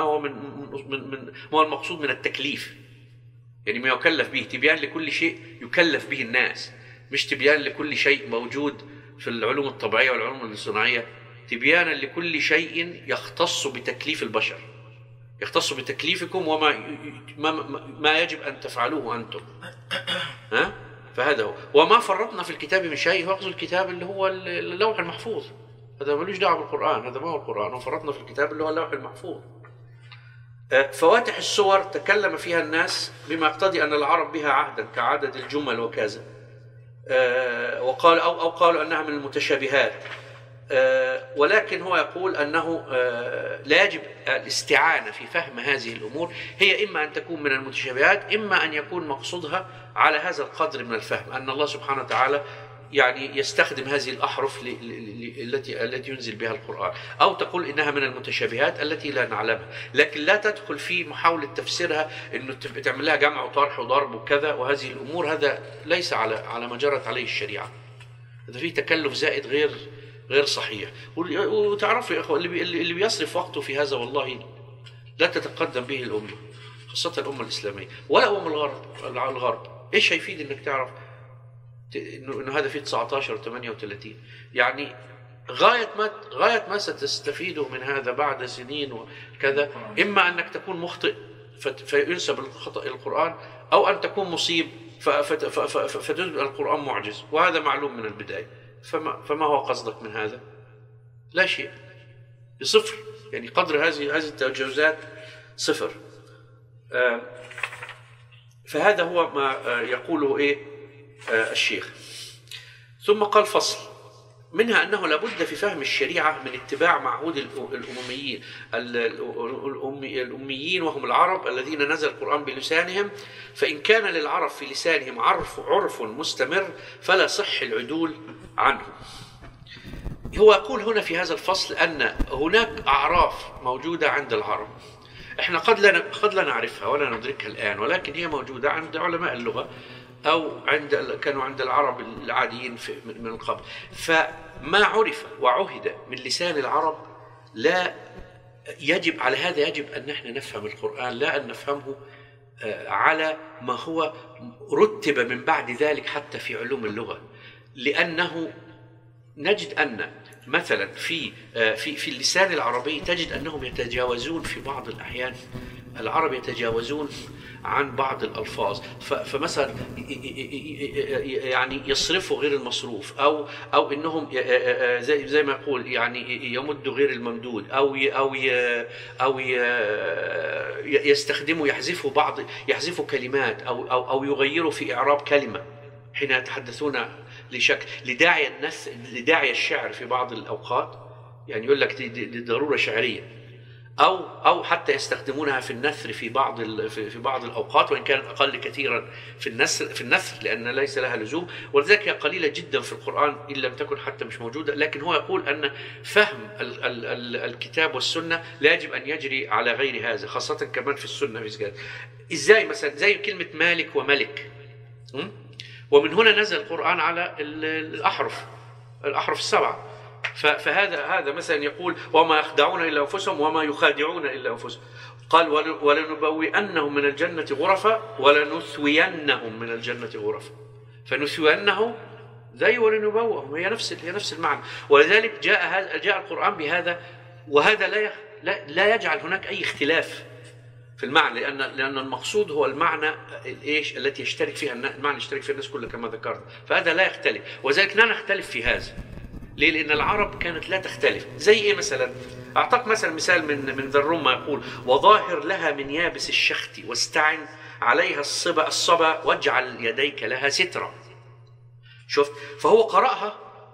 هو المقصود من التكليف، يعني ما يكلف به. تبيان لكل شيء يكلف به الناس، مش تبيان لكل شيء موجود في العلوم الطبيعية والعلوم الصناعية. تبيانا لكل شيء يختص بتكليف البشر، يختص بتكليفكم وما ما يجب أن تفعلوه أنتم. فهذا هو. وما فرطنا في الكتاب من شيء، هو يقصد الكتاب اللي هو اللوح المحفوظ، هذا ملوش دعوة بالقرآن، هذا ما هو القرآن. وفرطنا في الكتاب اللي هو اللوح المحفوظ. فواتح السور تكلم فيها الناس بما يقتضي أن العرب بها عهدا كعدد الجمل وكذا، وقال أو قالوا أنها من المتشابهات، ولكن هو يقول أنه لا يجب الاستعانة في فهم هذه الأمور، هي إما أن تكون من المتشابهات، إما أن يكون مقصودها على هذا القدر من الفهم، أن الله سبحانه وتعالى يعني يستخدم هذه الأحرف التي ينزل بها القرآن، أو تقول إنها من المتشابهات التي لا نعلمها، لكن لا تدخل في محاولة تفسيرها إنه تعمل لها جمع وطرح وضرب وكذا وهذه الأمور. هذا ليس على ما جرت عليه الشريعة، هذا فيه تكلف زائد غير صحيح. وتعرفوا يا إخوة اللي بيصرف وقته في هذا والله لا تتقدم به الأمة، خاصة الأمة الإسلامية ولا أمم الغرب. إيش هيفيد إنك تعرف إنه هذا فيه 19 و38؟ يعني غاية ما ستستفيده من هذا بعد سنين وكذا، إما أنك تكون مخطئ فينسب الخطأ إلى القرآن، أو أن تكون مصيب فتثبت القرآن معجز، وهذا معلوم من البداية. فما هو قصدك من هذا؟ لا شيء، صفر، يعني قدر هذه التجاوزات صفر. فهذا هو ما يقوله الشيخ. ثم قال فصل منها أنه لابد في فهم الشريعة من اتباع معهود الأميين وهم العرب الذين نزل القرآن بلسانهم، فإن كان للعرب في لسانهم عرف مستمر فلا صح العدول عنه. هو يقول هنا في هذا الفصل أن هناك أعراف موجودة عند العرب، احنا قد لا نعرفها ولا ندركها الآن، ولكن هي موجودة عند علماء اللغة أو كانوا عند العرب العاديين من قبل. فما عرف وعهد من لسان العرب لا يجب على هذا يجب أن نحن نفهم القرآن، لا أن نفهمه على ما هو رتب من بعد ذلك حتى في علوم اللغة، لأنه نجد أن مثلا في اللسان العربي تجد أنهم يتجاوزون في بعض الأحيان، العرب يتجاوزون عن بعض الألفاظ، فمثلا يعني يصرفوا غير المصروف، أو إنهم زي ما يقول يعني يمدوا غير الممدود، أو يستخدموا يحذفوا كلمات، أو يغيروا في إعراب كلمة حين يتحدثون لداعي الشعر في بعض الأوقات، يعني يقول لك دي ضرورة شعرية، أو حتى يستخدمونها في النثر في بعض الأوقات، وإن كانت أقل كثيرا في النثر لأن ليس لها لزوم، ولذلك هي قليلة جدا في القرآن إن لم تكن حتى مش موجودة. لكن هو يقول أن فهم الكتاب والسنة لا يجب أن يجري على غير هذا، خاصة كمان في السنة في سجاد. إزاي مثلا زي كلمة مالك وملك، ومن هنا نزل القرآن على الأحرف السبعة. فهذا مثلا يقول وما يخدعون إلا أنفسهم وما يخادعون إلا أنفسهم. قال ولنبوئنهم من الجنة غرفا ولنثوينهم من الجنة غرفا. فنثوينهم زي ولنبوئهم، هي نفس المعنى. ولذلك جاء القرآن بهذا، وهذا لا يجعل هناك أي اختلاف في المعنى، لأن المقصود هو المعنى التي يشترك فيها الناس كلها كما ذكرت، فهذا لا يختلف، وذلك لا نختلف في هذا. ليه؟ لأن العرب كانت لا تختلف. زي إيه مثلا؟ أعطاك مثال من ذا الرمة يقول وظاهر لها من يابس الشخت واستعن عليها الصبا واجعل يديك لها سترا. شفت؟ فهو قرأها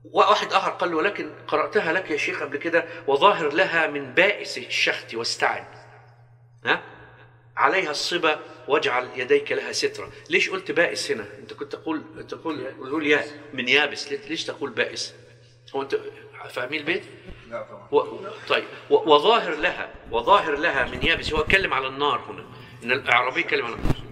واحد آخر قال له ولكن قرأتها لك يا شيخ قبل كده وظاهر لها من بائس الشخت واستعن، ها عليها الصبا واجعل يديك لها سترة. ليش قلت بائس هنا؟ انت كنت تقول يا من يابس، ليش تقول بائس؟ هو انت فاهمين البيت؟ لا طبعا. طيب وظاهر لها من يابس، هو اتكلم على النار هنا، ان الاعرابي يتكلم على النار.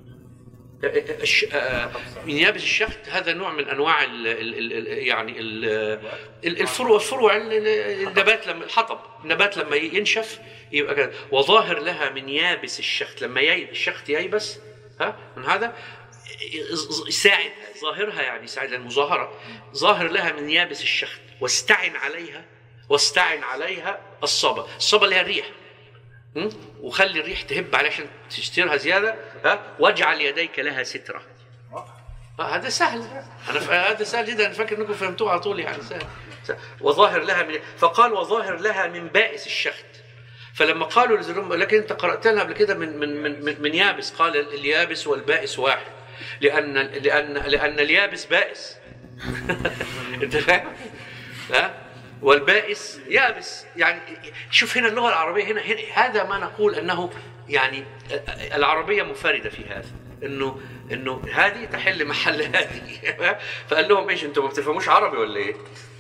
من يابس الشخت هذا نوع من انواع يعني الفروع النبات، لما الحطب النبات لما ينشف يبقى كده. وظاهر لها من يابس الشخت، لما الشخت ييبس من هذا يساعد، ظاهرها يعني يساعد المظاهرة. ظاهر لها من يابس الشخت واستعن عليها الصبا اللي هي الريح، وخلي الريح تهب علشان تشترها زيادة، واجعل يديك لها سترة. هذا سهل، هذا سهل جدا، انا فاكر انكم فهمتوه على طول يعني سهل. وظاهر لها فقال وظاهر لها من بائس الشخت. فلما قالوا لكن انت قرأت لنا قبل كده من يابس، قال اليابس والبائس واحد، لأن اليابس بائس. انت فاهم؟ والبائس يابس. يعني شوف هنا اللغة العربية هنا هذا ما نقول أنه يعني العربية منفردة في هذا، إنه هذه تحل محل هذه. فقال لهم إيش أنتم ما بتفهموش عربي ولا إيه؟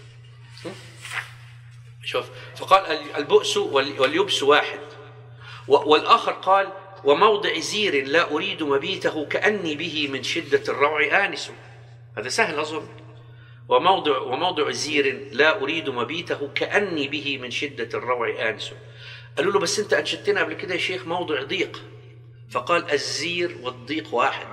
شوف، فقال البؤس واليبس واحد. والآخر قال وموضع زير لا أريد مبيته كأني به من شدة الروع آنس. هذا سهل أظن. وموضع زير لا أريد مبيته كأني به من شدة الروع آنس. قالوا له بس أنت أنشدتنا قبل كده يا شيخ موضع ضيق، فقال الزير والضيق واحد.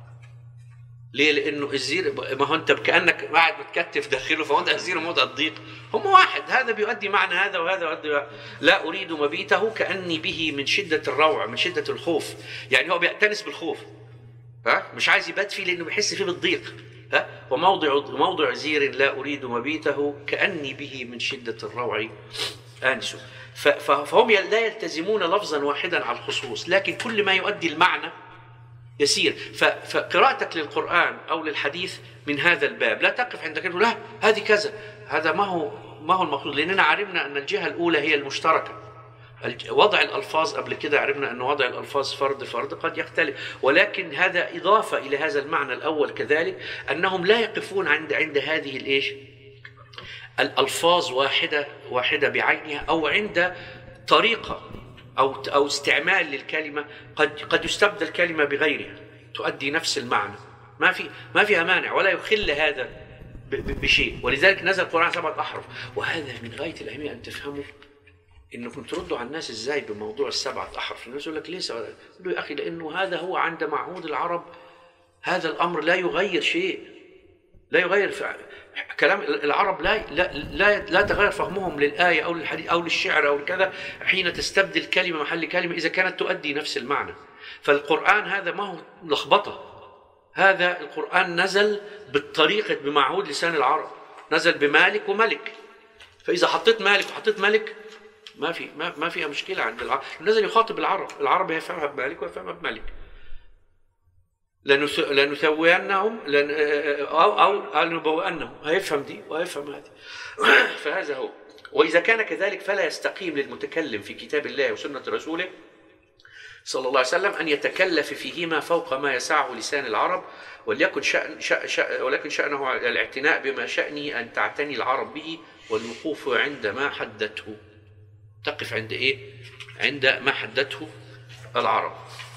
ليه؟ لأنه الزير ما هو أنت كأنك قاعد بتكتف داخله، فوضع الزير وموضع الضيق هم واحد، هذا بيؤدي معنى هذا وهذا يؤدي. لا أريد مبيته كأني به من شدة الروع، من شدة الخوف، يعني هو بيأتنس بالخوف، مش عايز يبات فيه لأنه بيحس فيه بالضيق. وموضع زير لا أريد مبيته كأني به من شدة الروع آنس. فهم لا يلتزمون لفظا واحدا على الخصوص، لكن كل ما يؤدي المعنى يسير. فقراءتك للقرآن أو للحديث من هذا الباب لا تقف عند كلمة لا هذه كذا، هذا ما هو المقصود، لأننا عرفنا أن الجهة الأولى هي المشتركة. وضع الألفاظ قبل كده عرفنا أن وضع الألفاظ فرد قد يختلف، ولكن هذا إضافة إلى هذا المعنى الأول كذلك، أنهم لا يقفون عند هذه الإيش الألفاظ واحدة بعينها، أو عند طريقة أو استعمال للكلمة قد يستبدل كلمة بغيرها تؤدي نفس المعنى، ما فيها مانع ولا يخل هذا بشيء. ولذلك نزل القرآن 7 أحرف، وهذا من غاية الأهمية أن تفهموا انكم تردوا على الناس ازاي بموضوع ال7 أحرف. الناس يقول لك ليه؟ يقول له يا اخي لانه هذا هو عند معهود العرب، هذا الامر لا يغير شيء، لا يغير كلام العرب، لا تغير فهمهم للآية او للحديث او للشعر او كذا حين تستبدل كلمة محل كلمة اذا كانت تؤدي نفس المعنى. فالقرآن هذا ما هو لخبطة، هذا القرآن نزل بالطريقة بمعهود لسان العرب، نزل بمالك وملك، فاذا حطيت مالك وحطيت ملك ما فيها مشكلة عند العرب. نزل يخاطب العرب يفهمها بمالك ويفهمها بملك، لنسوينهم أو لنبوئنهم، هيفهم دي وهيفهم هذه. فهذا هو. وإذا كان كذلك فلا يستقيم للمتكلم في كتاب الله وسنة رسوله صلى الله عليه وسلم أن يتكلف فيهما فوق ما يسعه لسان العرب، ولكن شأنه الاعتناء بما شأنه أن تعتني العرب به، والوقوف عند ما حدته. تقف عند إيه؟ عند ما حدته العرب.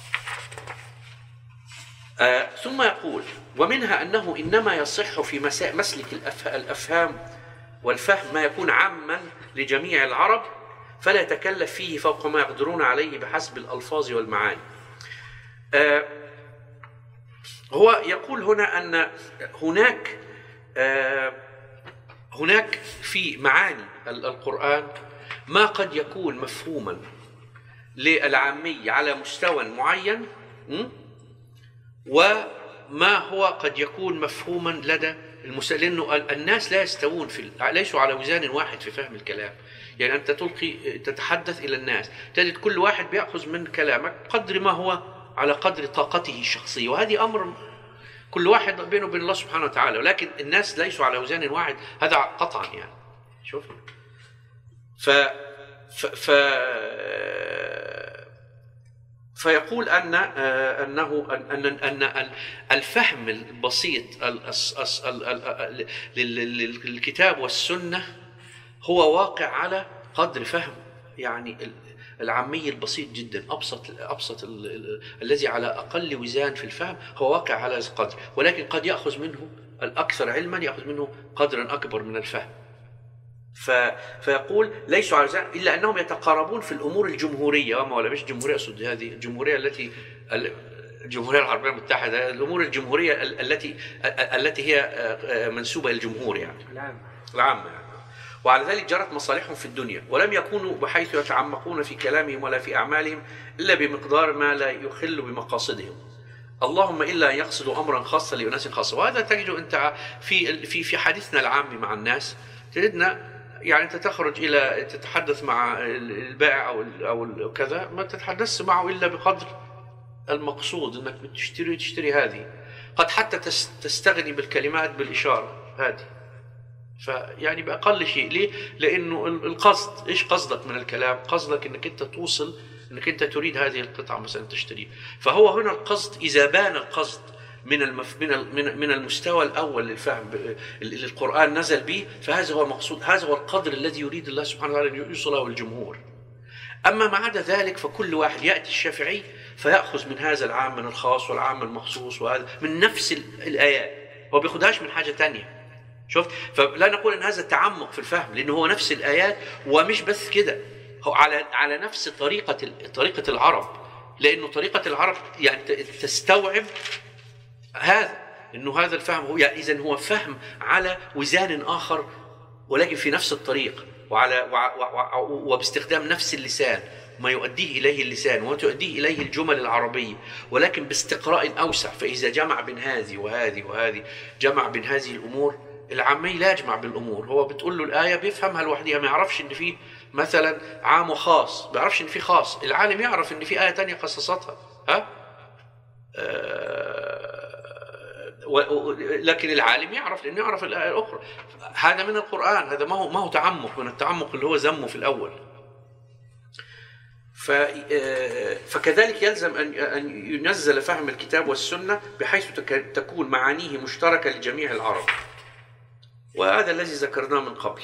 ثم يقول ومنها أنه إنما يصح في مسلك الأفهام والفهم ما يكون عاما لجميع العرب، فلا يتكلف فيه فوق ما يقدرون عليه بحسب الألفاظ والمعاني. هو يقول هنا أن هناك في معاني القرآن ما قد يكون مفهوما للعامي على مستوى معين، وما هو قد يكون مفهوما لدى لأنه الناس لا يستوون ليسوا على وزان واحد في فهم الكلام. يعني أنت تتحدث إلى الناس تجد كل واحد بيأخذ من كلامك قدر ما هو على قدر طاقته الشخصية، وهذه أمر كل واحد بينه وبين الله سبحانه وتعالى، ولكن الناس ليسوا على وزان واحد، هذا قطعا يعني. شوف فيقول أن الفهم البسيط للكتاب والسنة هو واقع على قدر فهم يعني العامي البسيط جدا، أبسط الذي على أقل وزان في الفهم هو واقع على هذا القدر، ولكن قد يأخذ منه الأكثر علما يأخذ منه قدرا أكبر من الفهم. فيقول ليسوا على وزان إلا أنهم يتقاربون في الأمور الجمهورية، ولا مش جمهورية، أقصد هذه الجمهورية الجمهورية العربية المتحدة، الأمور الجمهورية التي هي منسوبة للجمهور يعني العامة يعني. وعلى ذلك جرت مصالحهم في الدنيا، ولم يكونوا بحيث يتعمقون في كلامهم ولا في أعمالهم إلا بمقدار ما لا يخل بمقاصدهم، اللهم إلا أن يقصدوا أمرا خاصا لأناس خاصة. وهذا تجد أنت في حديثنا العام مع الناس، تجدنا يعني أنت تخرج إلى تتحدث مع البائع أو كذا، ما تتحدث معه إلا بقدر المقصود، أنك تشتري هذه، قد حتى تستغني بالكلمات بالإشارة هذه، فيعني بأقل شيء. ليه؟ لأنه القصد، إيش قصدك من الكلام؟ قصدك أنك أنت توصل أنك أنت تريد هذه القطعة مثلا تشتري. فهو هنا القصد، إذا بان القصد من المستوى الأول للفهم اللي القرآن نزل به، فهذا هو المقصود، هذا هو القدر الذي يريد الله سبحانه وتعالى أن يوصله الجمهور. أما ما عدا ذلك فكل واحد يأتي الشافعي فيأخذ من هذا العام من الخاص والعام المخصوص، وهذا من نفس الآيات، هو بيأخذهاش من حاجة تانية. شفت؟ فلا نقول أن هذا تعمق في الفهم، لأنه هو نفس الآيات، ومش بس كده، هو على نفس طريقة العرب، لأنه طريقة العرب يعني تستوعب هذا، إنه هذا الفهم هو يعني إذن هو فهم على وزان آخر، ولكن في نفس الطريق وباستخدام نفس اللسان، ما يؤديه إليه اللسان وتؤديه إليه الجمل العربية، ولكن باستقراء أوسع. فإذا جمع بين هذه وهذه وهذه، جمع بين هذه الأمور، العامي لا يجمع بالأمور، هو بتقول له الآية بيفهمها لوحدها، ما يعرفش إن فيه مثلا عام وخاص، ما يعرفش إن فيه خاص. العالم يعرف إن فيه آية تانية خصصتها، لكن العالم يعرف لأنه يعرف الآية الأخرى. هذا من القرآن، هذا ما هو تعمق من التعمق اللي هو ذمه في الأول. فكذلك يلزم أن ينزل فهم الكتاب والسنة بحيث تكون معانيه مشتركة لجميع العرب، وهذا الذي ذكرناه من قبل.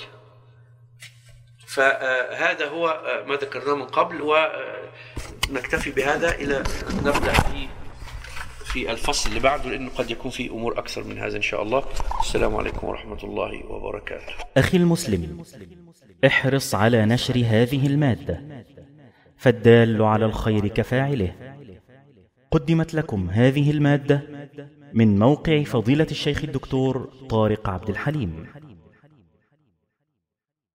فهذا هو ما ذكرناه من قبل، ونكتفي بهذا إلى نبدأ في الفصل اللي بعده، لأنه قد يكون في أمور أكثر من هذا إن شاء الله. السلام عليكم ورحمة الله وبركاته. أخي المسلم، احرص على نشر هذه المادة، فالدال على الخير كفاعله. قدمت لكم هذه المادة من موقع فضيلة الشيخ الدكتور طارق عبد الحليم.